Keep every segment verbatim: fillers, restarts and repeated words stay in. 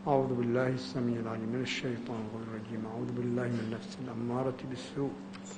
أعوذ بالله السميع العليم من الشيطان الرجيم. أعوذ بالله من النفس الأمارة بالسوء.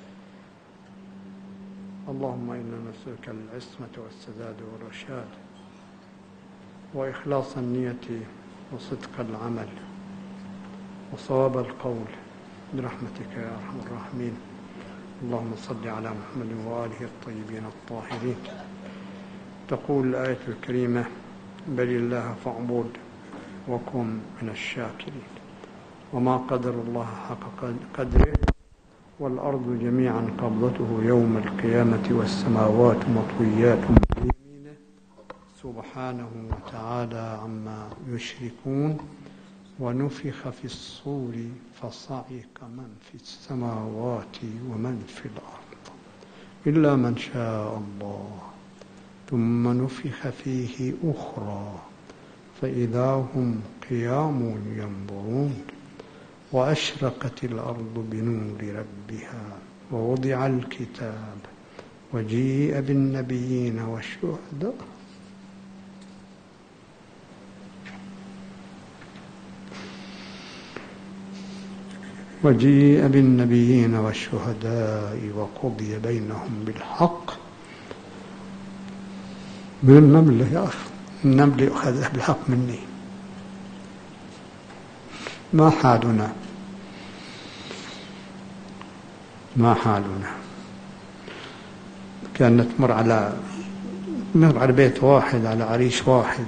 اللهم إنا نسألك العصمة والسداد والرشاد وإخلاص النية وصدق العمل وصواب القول برحمتك يا أرحم الراحمين. اللهم صل على محمد وآله الطيبين الطاهرين. تقول الآية الكريمة: بل الله فاعبد وكن من الشاكرين. وما قدر الله حق قدره والأرض جميعا قبضته يوم القيامة والسماوات مطويات بيمينه سبحانه وتعالى عما يشركون. ونفخ في الصور فصعق من في السماوات ومن في الأرض إلا من شاء الله ثم نفخ فيه أخرى فإذا هم قيام ينظرون. وأشرقت الأرض بنور ربها ووضع الكتاب وجيء بالنبيين والشهداء وجيء بالنبيين والشهداء وقضي بينهم بالحق. من النمل يا أخي، النمل يؤخذ بالحق مني. ما حالنا ما حالنا كانت تمر على مر على بيت واحد، على عريش واحد،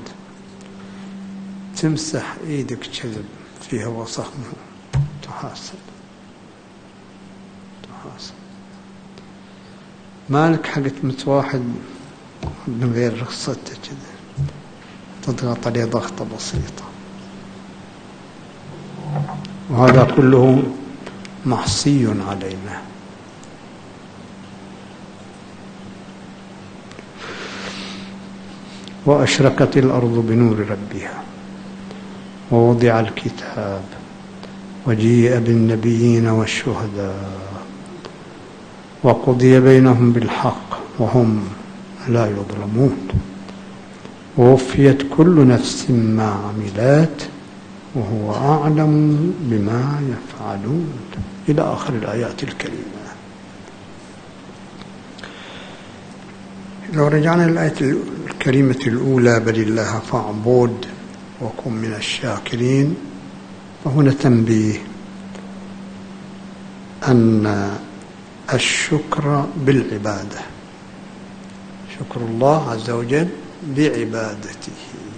تمسح ايدك كذب فيها وسخ، تحاسب تحاسب مالك حق تمت واحد من غير رخصته كذا، تضغط عليه ضغطة بسيطة. وهذا كله محصي علينا. وأشرقت الأرض بنور ربها ووضع الكتاب وجيء بالنبيين والشهداء وقضي بينهم بالحق وهم لا يظلمون. ووفيت كل نفس ما عملت وهو أعلم بما يفعلون، إلى آخر الآيات الكريمة. لو رجعنا للآية الكريمة الأولى: بل الله فاعبد وكن من الشاكرين، فهنا تنبيه أن الشكر بالعبادة، شكر الله عز وجل بعبادته،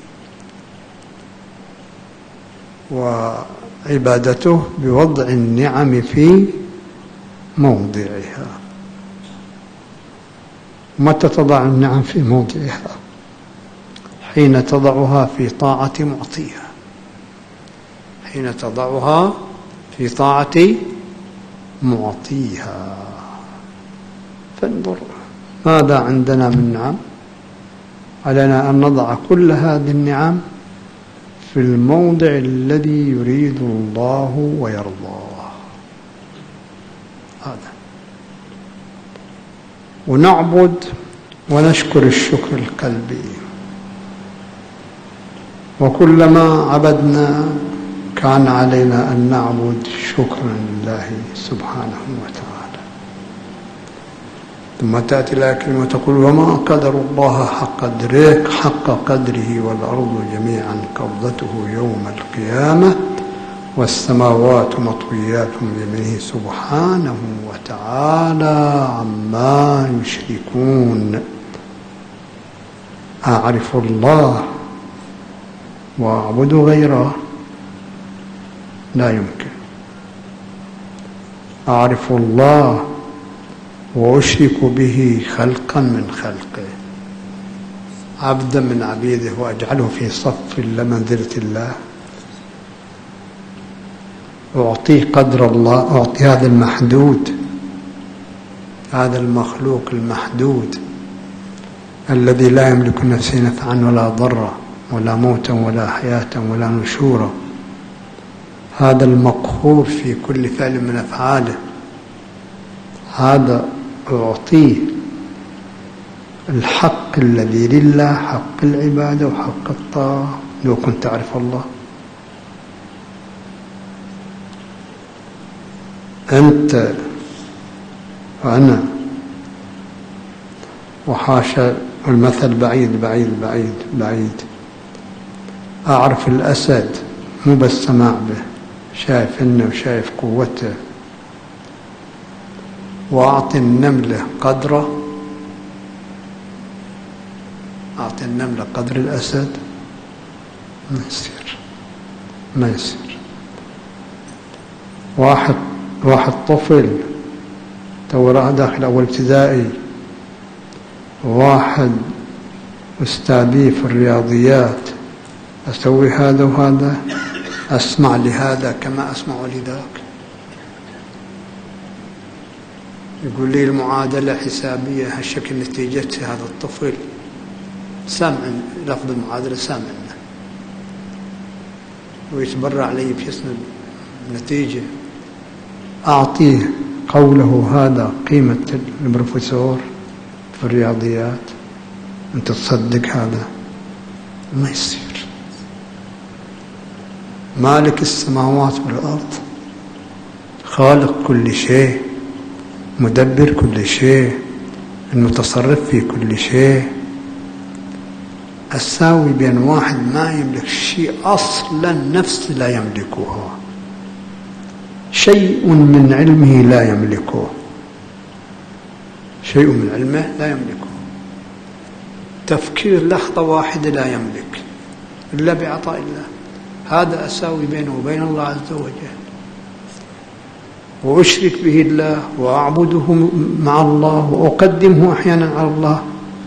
وعبادته بوضع النعم في موضعها. متى تضع النعم في موضعها؟ حين تضعها في طاعة معطيها، حين تضعها في طاعة معطيها. فانظر ماذا عندنا من نعم. علينا أن نضع كل هذه النعم في الموضع الذي يريد الله ويرضاه. هذا ونعبد ونشكر الشكر القلبي. وكلما عبدنا كان علينا أن نعبد شكرا لله سبحانه وتعالى. ثم تأتي الآية الكريمة تقول: وما قدر الله حق قدره حق قدره والأرض جميعا قبضته يوم القيامة والسماوات مطويات بيمينه سبحانه وتعالى عما يشركون. أعرف الله وأعبد غيره؟ لا يمكن. أعرف الله وأشرك به خلقا من خلقه، عبدا من عبيده، وأجعله في صف لمنزلة الله، أعطيه قدر الله، أعطي هذا المحدود، هذا المخلوق المحدود الذي لا يملك نفسه نفعا ولا ضرا ولا موتا ولا حياة ولا نشورا، هذا المقهور في كل فعل من أفعاله، هذا أعطيه الحق الذي لله، حق العبادة وحق الطاعة. لو كنت تعرف الله أنت وأنا وحاشا، المثل بعيد بعيد بعيد بعيد. أعرف الأسد مو بس سماع به، شايف إنه وشايف قوته. وأعطي النملة قدره، أعطي النملة قدر الأسد، ما يصير ما يصير. واحد واحد طفل تو راح داخل أول ابتدائي، واحد أستاذي في الرياضيات، أسوي هذا وهذا، أسمع لهذا كما أسمع لذاك. يقول لي المعادلة حسابية هالشكل نتيجتها، هذا الطفل سامع لفظ المعادلة سامعنا ويتبرع لي باسم النتيجة. أعطيه قوله هذا قيمة البروفيسور في الرياضيات، أنت تصدق هذا؟ ما يصير. مالك السماوات والأرض، خالق كل شيء، مدبر كل شيء، المتصرف في كل شيء. أساوي بين واحد ما يملك شيء أصلا، نفس لا يملكها، شيء من علمه لا يملكه، شيء من علمه لا يملكه، تفكير لحظة واحدة لا يملك إلا بعطاء الله. هذا أساوي بينه وبين الله عز وجل، وأشرك به الله وأعبده مع الله وأقدمه أحيانا على الله،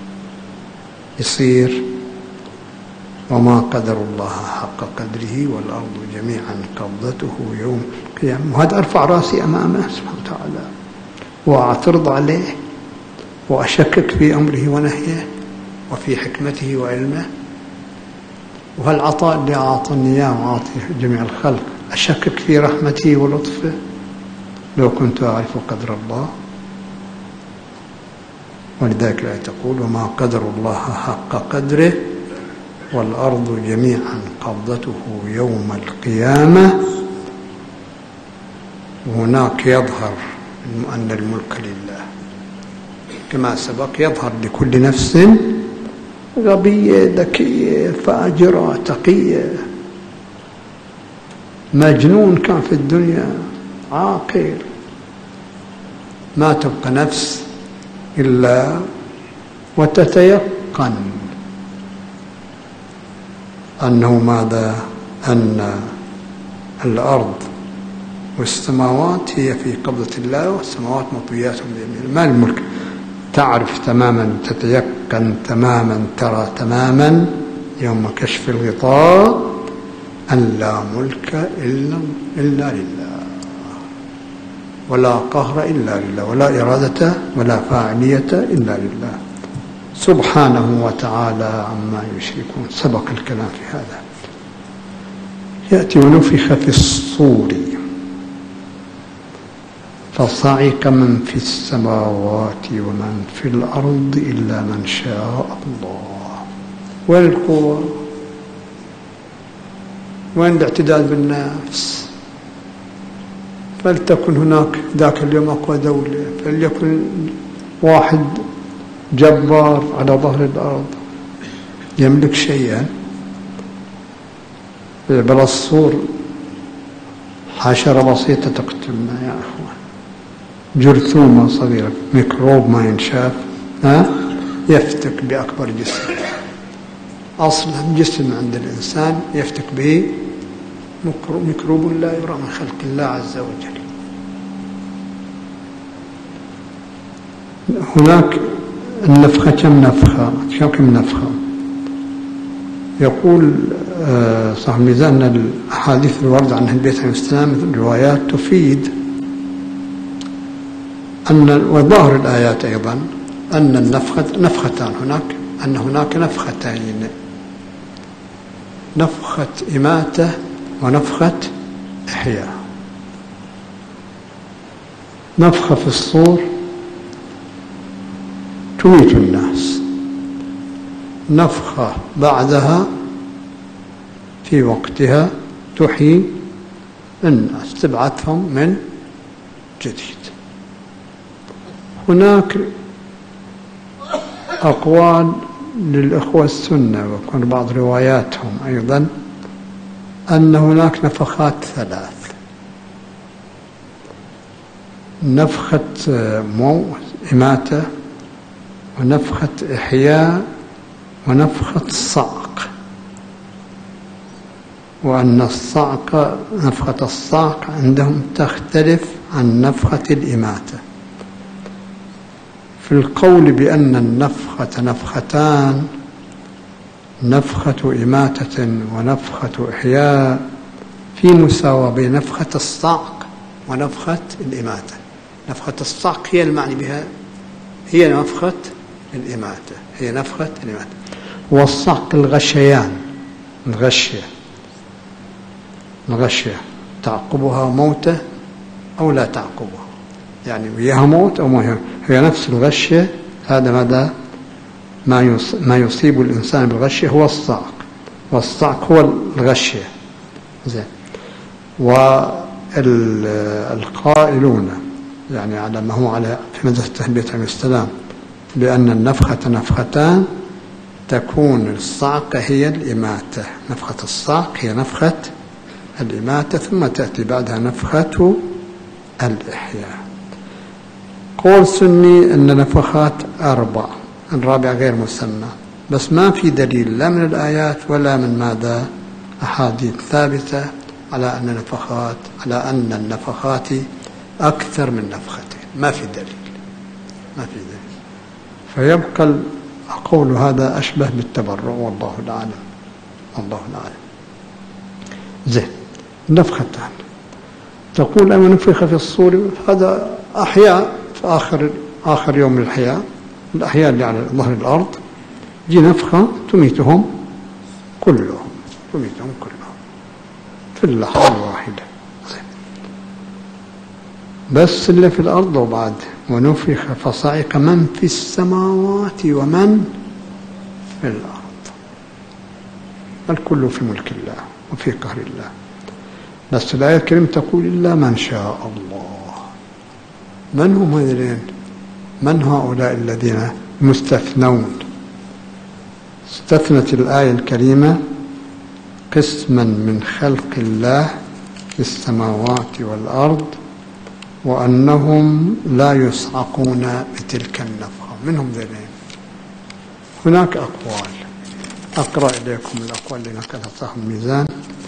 يصير. وما قدر الله حق قدره والأرض جميعا قبضته يوم القيامة. وهذا أرفع راسي أمامه سبحانه وتعالى وأعترض عليه وأشكك في أمره ونهيه وفي حكمته وعلمه. وهالعطاء اللي أعطاني إياه وأعطي جميع الخلق أشكك في رحمته ولطفه لو كنت أعرف قدر الله. ولذلك الآية تقول وما قدر الله حق قدره والأرض جميعا قبضته يوم القيامة. وهناك يظهر أن الملك لله كما سبق، يظهر لكل نفس غبية ذكية فاجرة تقية، مجنون كان في الدنيا عاقل، ما تبقى نفس إلا وتتيقن أنه ماذا؟ أن الأرض والسماوات هي في قبضة الله، والسماوات مطويات بيمينه. ما الملك؟ تعرف تماما، تتيقن تماما، ترى تماما يوم كشف الغطاء أن لا ملك إلا, إلا لله، ولا قهر إلا لله، ولا إرادة ولا فاعلية إلا لله سبحانه وتعالى عما يشركون. سبق الكلام في هذا. يأتي ونفخ في الصور فصعق من في السماوات ومن في الأرض إلا من شاء الله. وين القوة؟ وين الاعتداد بالنفس؟ فلتكن هناك ذاك اليوم أقوى دولة، فليكن واحد جبار على ظهر الأرض يملك شيئا بلا الصور، حشرة بسيطة تقتلنا يا أخوان، جرثومة صغيرة، ميكروب ما ينشاف، ها يفتك بأكبر جسم. أصلا جسم عند الإنسان يفتك به ميكروب لا يرى من خلق الله عز وجل. هناك النفخة كم نفخة؟ كم نفخة؟ يقول صاحب الميزان أن الأحاديث الواردة عن البيت عليه السلام الروايات تفيد أن، وظاهر الآيات أيضا أن النفخة نفختان هناك، أن هناك نفختين، نفخة إماتة ونفخة إحياء. نفخة في الصور تميت الناس، نفخة بعدها في وقتها تحيي الناس، تبعثهم من جديد. هناك أقوال للإخوة السنة وكان بعض رواياتهم أيضا أن هناك نفخات ثلاث: نفخة موت إماتة، ونفخة إحياء، ونفخة الصعق، وأن الصعق نفخة الصعق عندهم تختلف عن نفخة الإماتة. في القول بأن النفخة نفختان، نفخة إماتة ونفخة إحياء، في مساواة بين نفخة الصعق ونفخة الإماتة. نفخة الصعق هي المعني بها هي نفخة الإماتة، هي نفخة الإماتة. والصعق الغشيان، الغشية الغشية تعقبها موتة أو لا تعقبها، يعني وياها موت أو ما هي نفس الغشية. هذا ماذا ما ما يصيب الإنسان بالغشية هو الصعق، والصعق هو الغشية. زين. والقائلون يعني على ما هو على في مدرسة التربية عليه السلام بأن النفخة نفختان، تكون الصعق هي الإماتة، نفخة الصعق هي نفخة الإماتة، ثم تأتي بعدها نفخة الإحياء. قول سني أن نفخات أربع، الرابع غير مسمى، بس ما في دليل لا من الآيات ولا من ماذا أحاديث ثابتة على أن نفخات على أن النفخات أكثر من نفختين، ما في دليل ما في دليل فيبقى القول هذا أشبه بالتبرع، والله العالم الله العالم. زين. نفختان تقول أما نفخ في الصور، هذا أحياء في آخر آخر يوم من الحياة، الأحياء اللي على ظهر الأرض، دي نفخة تميتهم كلهم تميتهم كلهم في اللحظة الواحدة. بس اللي في الأرض وبعد ونفخ فصعق من في السماوات ومن في الأرض، الكل في ملك الله وفي قهر الله. بس الآية الكريمة تقول إلا من شاء الله. من هم هذين؟ من هؤلاء الذين مستثنون؟ استثنت الآية الكريمة قسما من خلق الله في السماوات والأرض، وأنهم لا يصعقون بتلك النفخة. منهم ذلين. هناك أقوال، أقرأ إليكم الأقوال اللي نكتبها الميزان.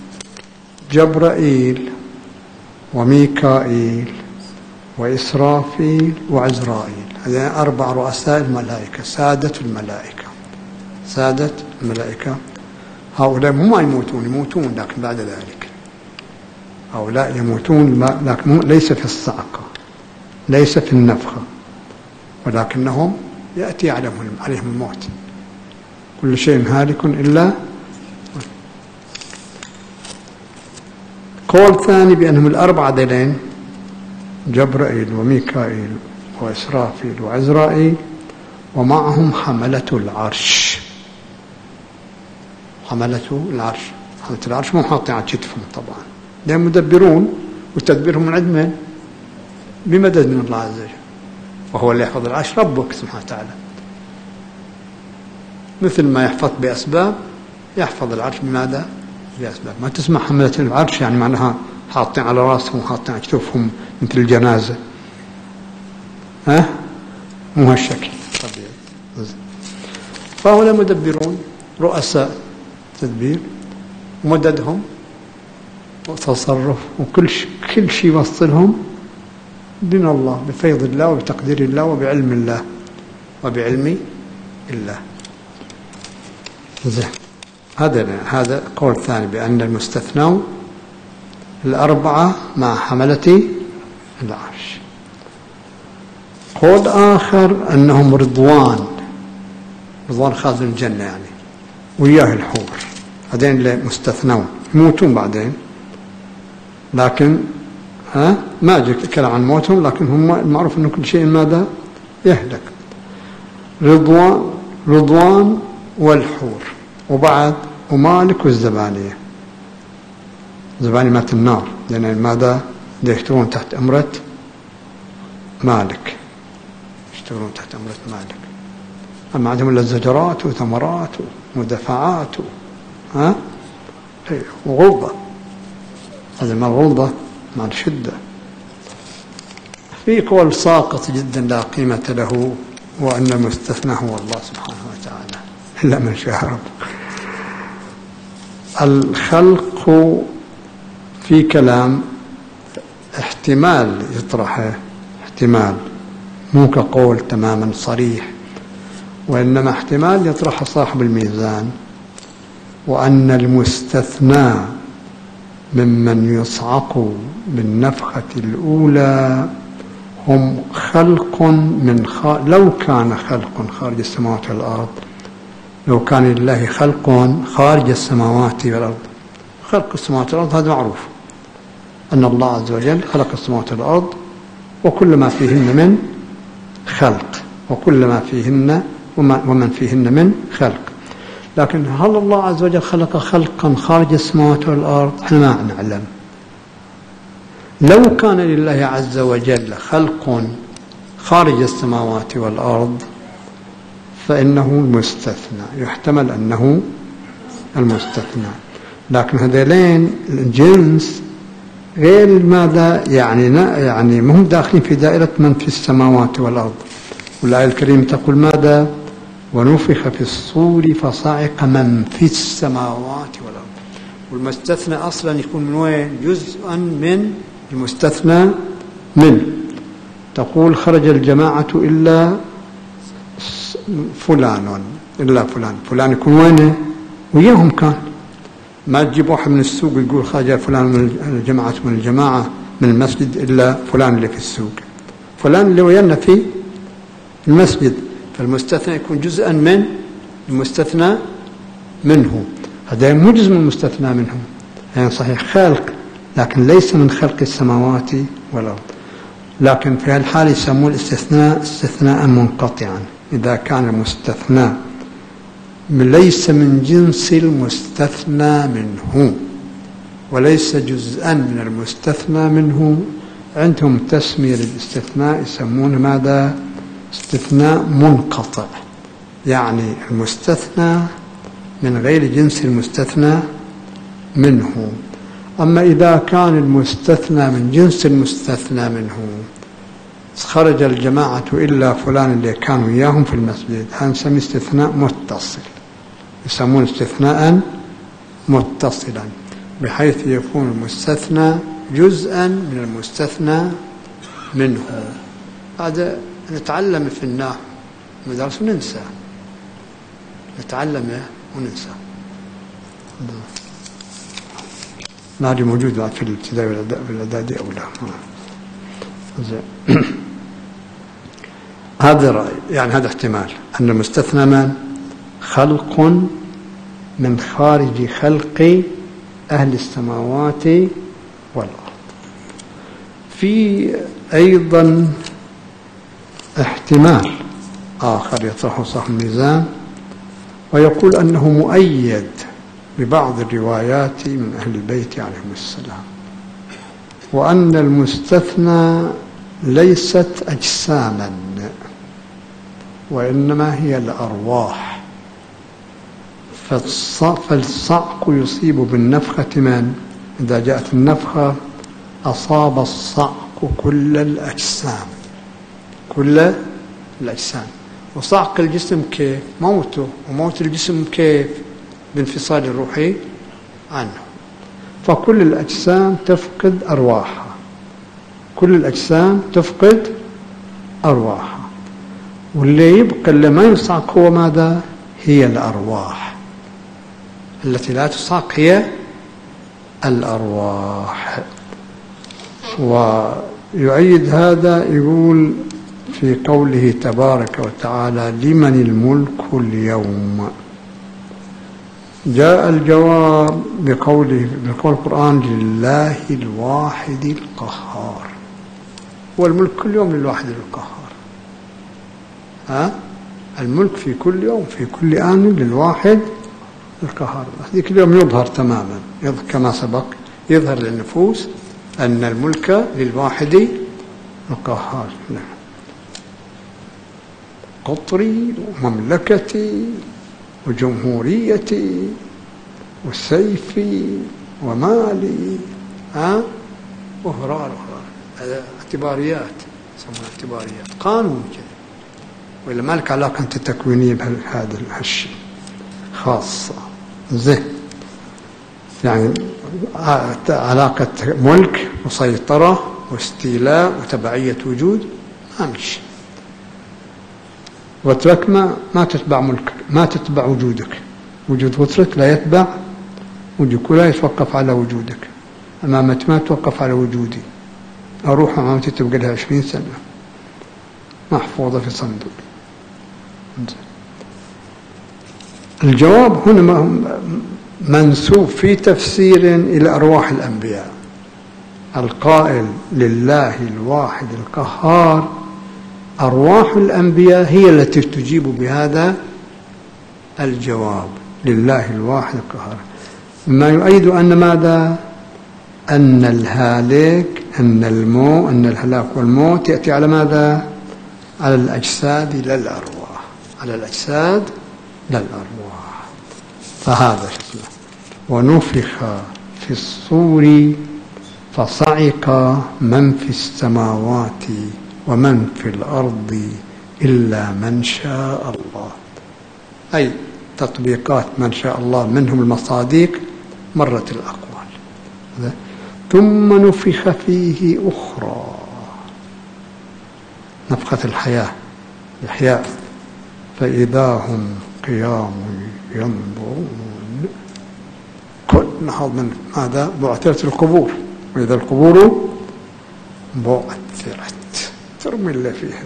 جبرائيل وميكائيل وإسرافيل وعزرائيل، هذين أربع رؤساء الملائكة، سادة الملائكة سادة الملائكة. هؤلاء ما يموتون يموتون لكن بعد ذلك هؤلاء يموتون لكن ليس في الصعقة، ليس في النفخة، ولكنهم يأتي عليهم عليهم الموت. كل شيء هالك إلا. قول ثاني بأنهم الأربعة ذيلين جبرائيل وميكائيل وإسرافيل وعزرائيل، ومعهم حملة العرش. حملة العرش حملة العرش مو حاطين على كتفهم طبعا، لأنهم مدبرون وتدبيرهم من عند من؟ بمدد من الله عز وجل، وهو اللي يحفظ العرش ربك سبحانه وتعالى. مثل ما يحفظ بأسباب يحفظ العرش بماذا؟ بأسباب. ما تسمع حملة العرش يعني معناها حاطين على راسهم وحاطين على كتفهم مثل الجنازة، ها؟ مو هالشكل طبيعي. فهؤلاء مدبرون رؤساء تدبير، ومددهم وتصرف وكل شيء كل شيء يوصلهم من الله بفيض الله وبتقدير الله وبعلم الله وبعلم الله. زين. هذا هذا قول ثاني بأن المستثنون الأربعة مع حملة العرش. قول آخر أنهم رضوان رضوان خازن الجنة يعني وياه الحور، هذين اللي مستثنون يموتون بعدين، لكن ها ما جاء كلام عن موتهم، لكن هم المعروف أنه كل شيء ماذا يهلك. رضوان رضوان والحور، وبعد ومالك والزبانية. زبانية مات النار، لأن ماذا يكتبون تحت أمرة مالك، يشتغلون تحت أمرة مالك. أما عندهم إلا زجرات وثمرات ودفعات ها وغلظة. هذا مال غلظة مال شدة. في قول ساقط جدا لا قيمة له، وأن المستثنى هو الله سبحانه وتعالى إلا من شاء ربك. الخلق في كلام احتمال يطرحه، احتمال مو كقول تماما صريح، وإنما احتمال يطرح صاحب الميزان، وأن المستثنى ممن يصعق بالنفخة الأولى هم خلق من خ... لو كان خلق خارج السماوات والأرض، لو كان لله خلق خارج السماوات والأرض. خلق السماوات والأرض هذا معروف، أن الله عز وجل خلق السماوات والأرض وكل ما فيهن من خلق، وكل ما فيهن ومن فيهن من خلق. لكن هل الله عز وجل خلق خلقا خارج السماوات والأرض؟ احنا ما نعلم. لو كان لله عز وجل خلق خارج السماوات والأرض فإنه المستثنى، يحتمل أنه المستثنى. لكن هذين الجنس غير ماذا يعني يعني مهم داخلين في دائرة من في السماوات والأرض. والآية الكريمة تقول ماذا؟ ونفخ في الصور فصعق من في السماوات والأرض. والمستثنى أصلا يكون من وين؟ جزءا من المستثنى منه. تقول خرج الجماعة إلا فلان، إلا فلان، فلان يكون وينه؟ وياهم كان. ما تجيب واحد من السوق يقول خرج فلان من الجماعة من الجماعة من المسجد إلا فلان اللي في السوق، فلان اللي ويانا في المسجد. فالمستثنى يكون جزءا من المستثنى منه. هذا مو جزء من المستثنى منه، يعني صحيح خلق لكن ليس من خلق السماوات والأرض. لكن في هالحال يسمون الاستثناء استثناء منقطعا، إذا كان المستثنى ليس من جنس المستثنى منه وليس جزءا من المستثنى منه. عندهم تسمية للاستثناء يسمونه ماذا؟ استثناء منقطع، يعني المستثنى من غير جنس المستثنى منه. أما إذا كان المستثنى من جنس المستثنى منه، خرج الجماعة إلا فلان اللي كانوا إياهم في المسجد، هذا نسميه استثناء متصل، يسمون استثناء متصلا، بحيث يكون المستثنى جزءا من المستثنى منه. هذا نتعلم في النحو مدرس وننسى، نتعلم وننسى. هذه موجودة في الابتدائي والإعدادي أو لا؟ هذا رأي، يعني هذا احتمال أن المستثنى من خلق من خارج خلق أهل السماوات والأرض. في أيضا احتمال آخر يطرحه صاحب الميزان ويقول أنه مؤيد ببعض الروايات من أهل البيت عليهم السلام، وأن المستثنى ليست أجساما وإنما هي الأرواح. فالصعق يصيب بالنفخة من إذا جاءت النفخة أصاب الصعق كل الأجسام، كل الأجسام. وصعق الجسم كيف؟ موته، وموت الجسم كيف؟ بانفصال الروح عنه. فكل الأجسام تفقد أرواحها، كل الأجسام تفقد أرواحها، واللي يبقى اللي ما يصعق هو ماذا؟ هي الأرواح. التي لا تصعق هي الأرواح. ويؤيد هذا يقول في قوله تبارك وتعالى لمن الملك اليوم. جاء الجواب بقوله بقول القرآن لله الواحد القهار. والملك كل يوم للواحد القهار. ها؟ الملك في كل يوم في كل آن للواحد القهار. ذيك اليوم يظهر تماما، يظهر كما سبق، يظهر للنفوس أن الملك للواحد القهار. قطري ومملكتي وجمهوريتي وسيفي ومالي ها وهرار هذا اعتباريات يسمونها اعتباريات قانون كذا ولا ما لك علاقة أنت تكوينية بهذا الشيء خاصة زين يعني علاقة ملك وسيطرة واستيلاء وتبعية وجود ما مشي وترك ما ما تتبع ملكك ما تتبع وجودك وجود وترك لا يتبع وجودك ولا يتوقف على وجودك أمامك ما توقف على وجودي أروح أمامتي تبقى لها عشرين سنة محفوظة في صندوق. الجواب هنا منسوب في تفسير إلى أرواح الأنبياء القائل لله الواحد القهار أرواح الأنبياء هي التي تجيب بهذا الجواب لله الواحد القهار ما يؤيد أن ماذا أن الهالك أن الموت أن الهلاك والموت يأتي على ماذا على الأجساد لا الأرواح على الأجساد لا الأرواح فهذا شكله ونفخ في الصور فصعق من في السماوات ومن في الأرض إلا من شاء الله أي تطبيقات من شاء الله منهم المصادق مرت الأقوال ثم نفخ فيه أخرى نفخة الحياة الإحياء فإذا هم قيام ينظرون كل نهض من هذا بعثرت القبور وإذا القبور بعثرت ترمي اللي فيها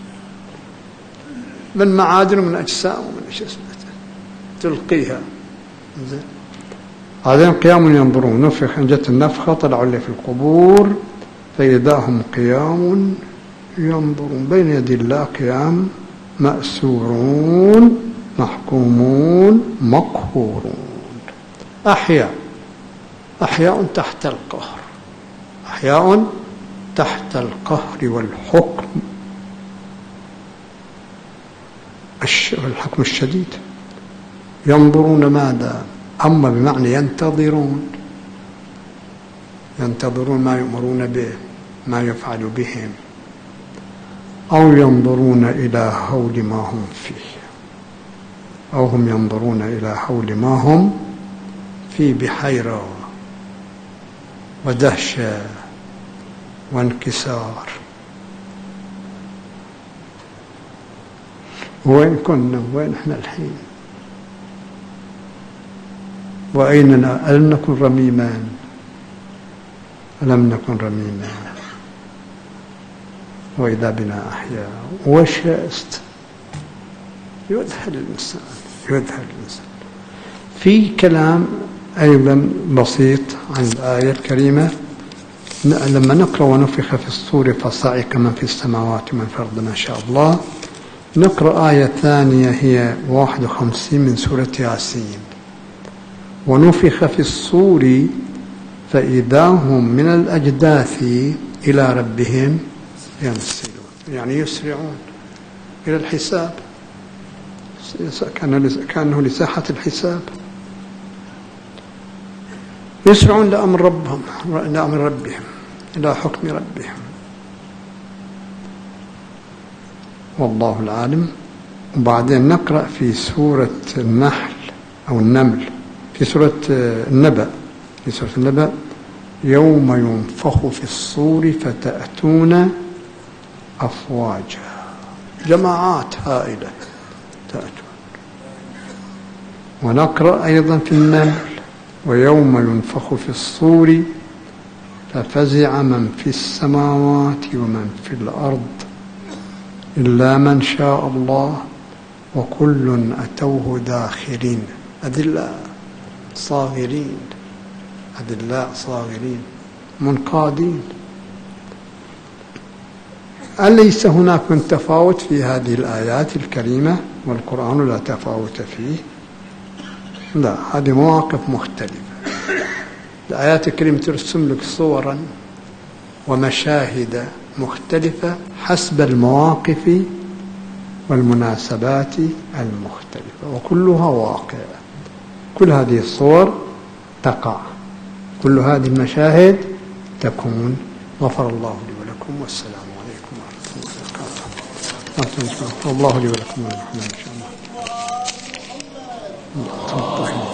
من معادن ومن أجسام ومن أشياء تلقيها زين هذين قيام ينظرون نفخ جت النفخة طلعوا اللي في القبور فإذا هم قيام ينظرون بين يدي الله قيام مأسورون محكومون مقهورون أحياء أحياء تحت القهر أحياء تحت القهر والحكم الحكم الشديد ينظرون ماذا أما بمعنى ينتظرون ينتظرون ما يؤمرون به ما يفعل بهم أو ينظرون إلى هول ما هم فيه أو هم ينظرون إلى هول ما هم في بحيرة ودهشة وانكسار وين كنا وين احنا الحين وأيننا ألم نكن رميما ألم نكن رميما وإذا بنا أحياء وشست يذهل الإنسان يذهل الإنسان في كلام أيضا بسيط عن الآية الكريمة لما نقرأ ونفخ في الصور فصعق من في السماوات ومن في الأرض ما شاء الله نقرأ آية ثانية هي واحد وخمسين من سورة ياسين ونفخ في الصور فإذا هم من الأجداث إلى ربهم ينسلون يعني يسرعون إلى الحساب كأنه لساحة الحساب يسرعون لأمر ربهم لأمر ربهم إلى حكم ربهم والله العالم. وبعدين نقرأ في سورة النحل أو النمل في سورة النبأ في سورة النبأ يوم ينفخ في الصور فتأتون أفواجا جماعات هائلة تأتون. ونقرأ أيضا في النمل ويوم ينفخ في الصور ففزع من في السماوات ومن في الأرض إلا من شاء الله وكل أتوه داخرين أذلاء صاغرين أذلاء صاغرين منقادين. أليس هناك من تفاوت في هذه الآيات الكريمة والقرآن لا تفاوت فيه؟ لا هذه مواقف مختلفة. الآيات الكريمة ترسم لك صورا ومشاهد مختلفة حسب المواقف والمناسبات المختلفة، وكلها واقع. كل هذه الصور تقع، كل هذه المشاهد تكون. غفر الله لي ولكم، والسلام عليكم ورحمة الله وبركاته. الله لي ولكم ولكم إن شاء الله.